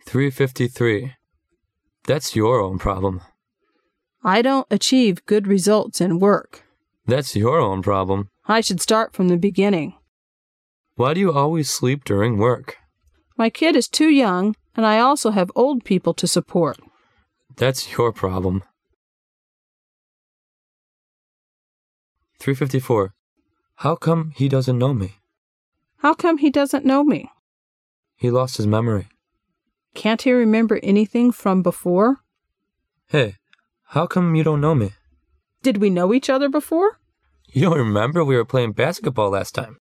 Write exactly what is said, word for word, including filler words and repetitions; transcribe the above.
three fifty-three. That's your own problem. I don't achieve good results in work. That's your own problem. I should start from the beginning. Why do you always sleep during work? My kid is too young, and I also have old people to support. That's your problem. three fifty-four. How come he doesn't know me? How come he doesn't know me? He lost his memory. Can't he remember anything from before? Hey, how come you don't know me? Did we know each other before? You don't remember we were playing basketball last time?